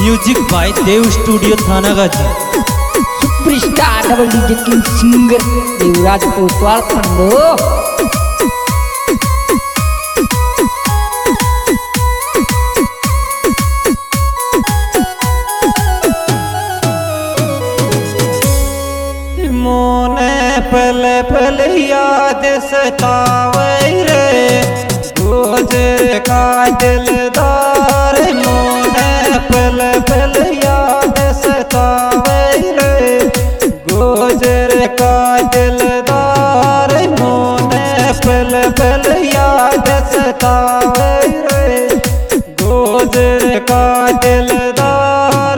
Music by Dev studio Thanagazi. Superstar double DJ king singer Devraj Kotwal Pando. मोने पल पल याद सतावे रे गुजर का दिलदार। मोने पल पल याद सतावे रे गुजर का दिलदार। मोने पल पल याद सतावे रे गुजर का दिलदार।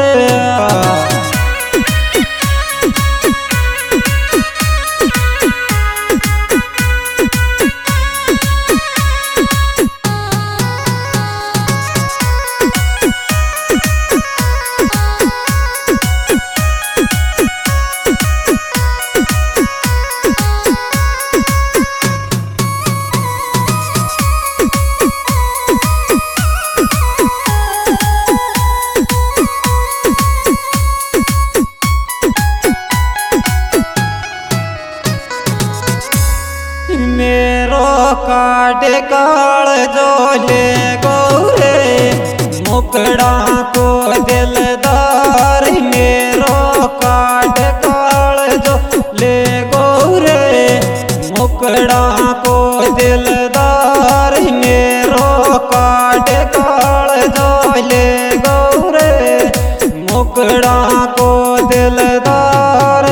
मेरो काट काल जो ले गौरे मुकड़ा को दिलदार। मेरो काट काल जो ले गौरे मुकड़ा को दिलदार। मेरो काट काल जो ले गौरे मुकड़ा को दिलदार।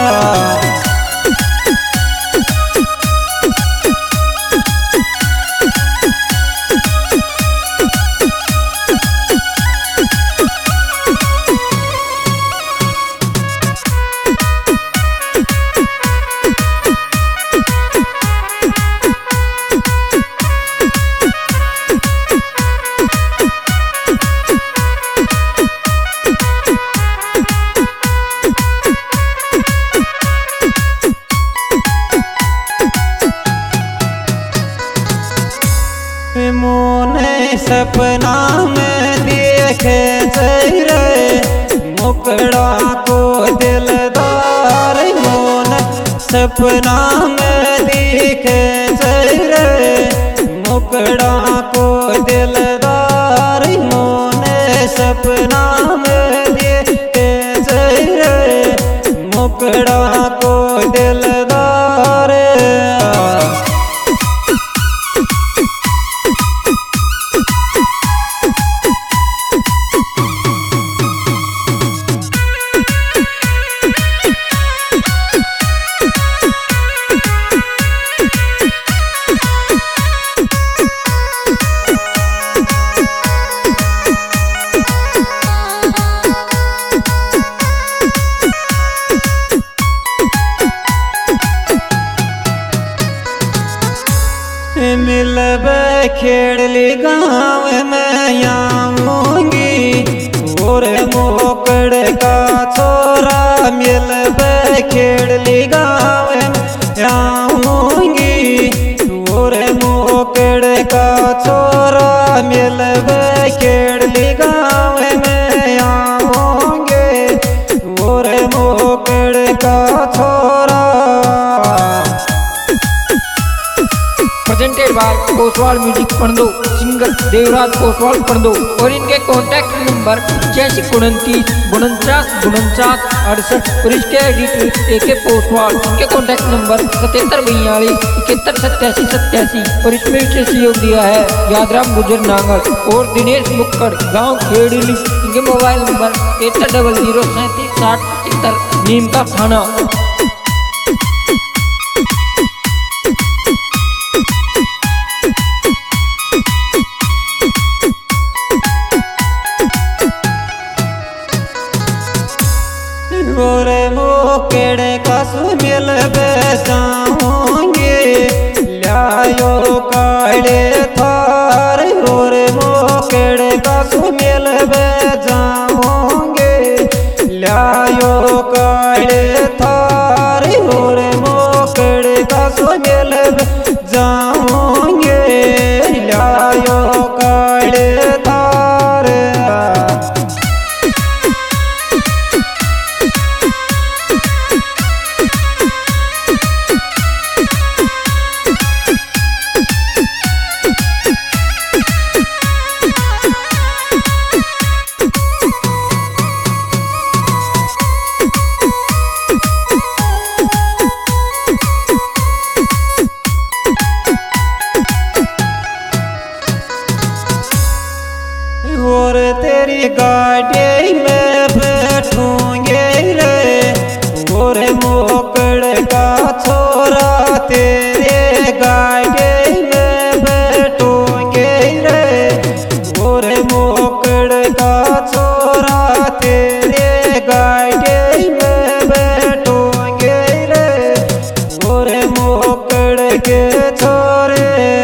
मोने सपना में देखे रे मुकड़ा को दिलदार। मोने सपना में देखे रे मुकड़ा को दिलदार। मोने सपना में देखे रे मुकड़ा को दिलदार। मिलबे खेड़ली गाँव में आऊंगी और मोकड़ का छोरा। मिलबे खेड़ली गाँव में आऊंगी और मोकड़ का छोरा। मिलबे खेड़ली गाँव में आऊंगे और मोकड़ का छोरा। Presented by Kotwal music Pando singer Devraj Kotwal Pando. और इनके कॉन्टैक्ट नंबर 8629 49 49 68 और इसके एडिटर AK कोतवाल। इनके कॉन्टैक्ट नंबर 7742 71 87 87 और इसमें विशेष सहयोग दिया है यादराम गुजर नांगल और दिनेश मुक्कड़ गाँव खेड़ली। इनके मोबाइल नंबर 7300 37 60 75 नीम का थाना। गोरे मोकड़े का सुमिल बेसाऊंगे लायो काले थार। गोरे मोकड़े का सुमिल बेजाऊंगे लायो काले थार। गोरे मोकड़े का सुमिल बेजाऊंगे लायो काले थार। तेरी गाड़ी में बैठूंगे रे और मोकड़ का छोरा तेरे गाड़ी में बैठूंगे रे और मोकड़ का छोरा तेरे गाड़ी में बैठूंगे रे और मोकड़ के छोरे।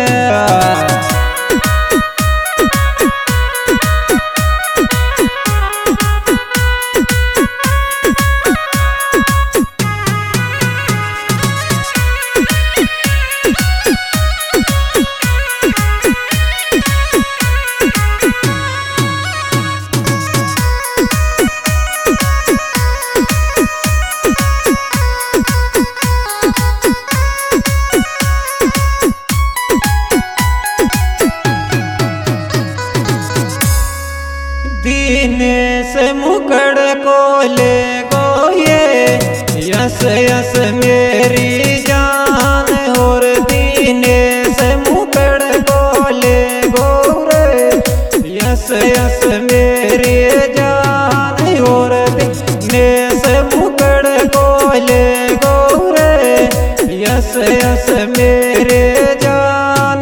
दिनेश मुकड़ को ले गो ये यस यस मेरी जान और दिनेश मुकड़ को ले गो रे यस यस मेरी जान और दिनेश मुकड़ को ले गो रे यस यस मेरे जान।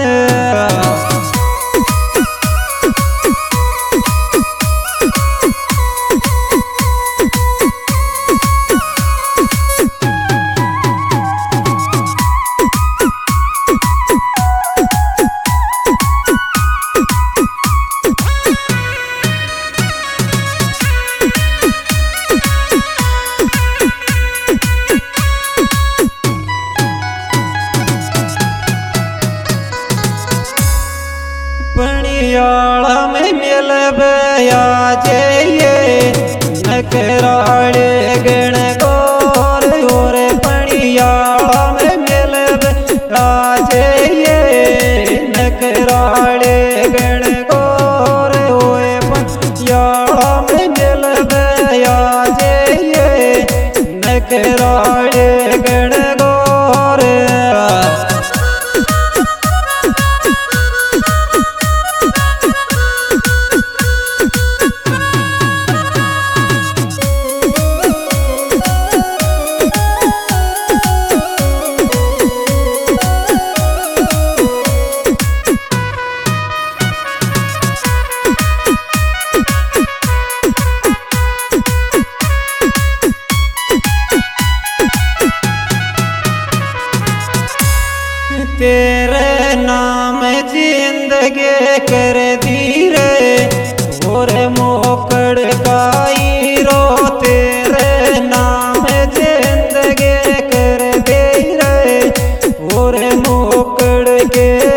पणियाला में मिल बया जाइए नकराड़े गण गौर और पणियाला में मिल बया जाइए नकराड़े गण गौर होए पणियाला में मिल बया जाइए नकराड़े गण गौर। तेरे नाम जिंदगी कर दी रे और मोकड़ का हीरो तेरे नाम जिंदगी कर दे रे और मोकड़ के